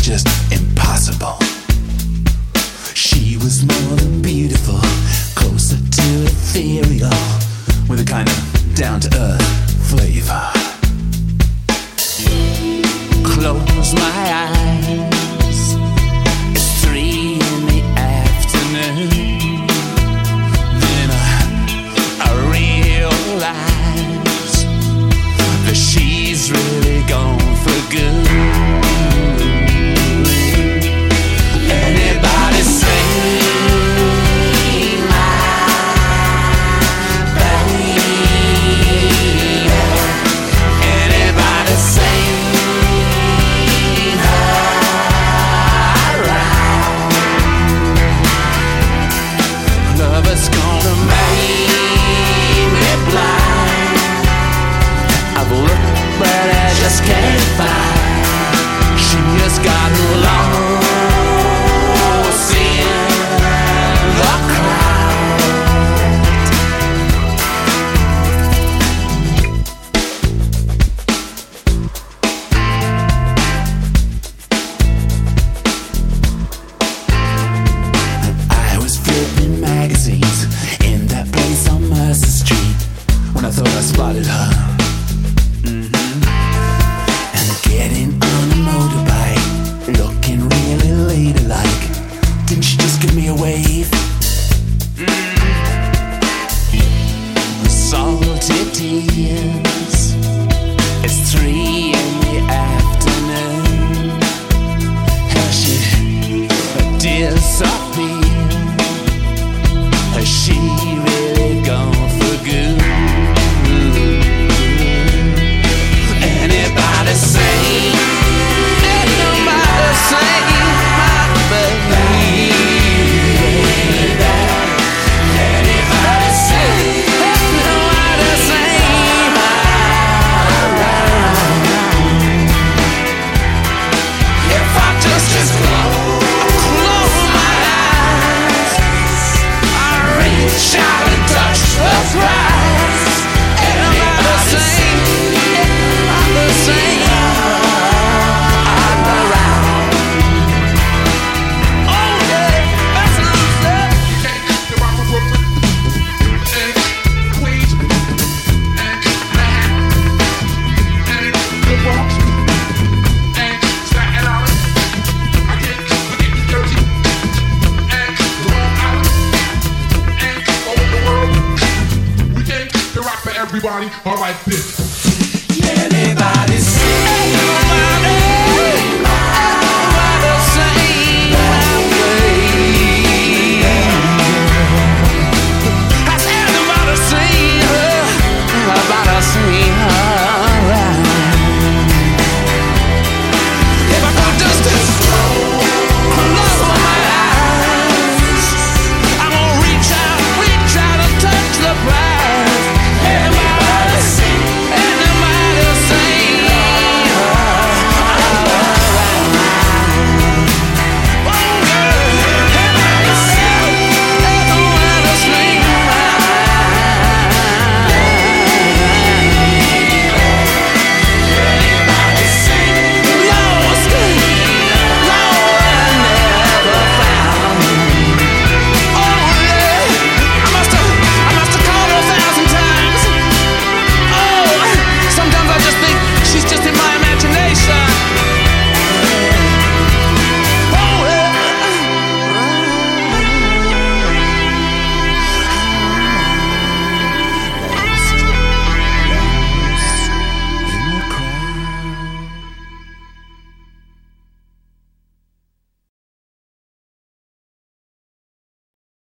just impossible. She was more than beautiful, closer to ethereal, with a kind of down-to-earth flavor. Close my eyes, it's 3 in the afternoon. Then I realize that she's really gone for good. Anybody say spotted her. And getting on a motorbike, looking really ladylike. Didn't she just give me a wave? Salty tears. It's 3 in the afternoon. How she disappeared. Has she really gone for good? Anybody say, anybody say, my baby. Anybody say, anybody say, if I just close my eyes, I reach out and touch the prize. Anybody say, anybody say, I'm around. Oh yeah, that's what I'm saying. The rock from Brooklyn, and Queens, and Manhattan, and the Bronx, and Staten Island. I get New Jersey, and Long Island, and all over the world. We came to rock for everybody. All right, bitch.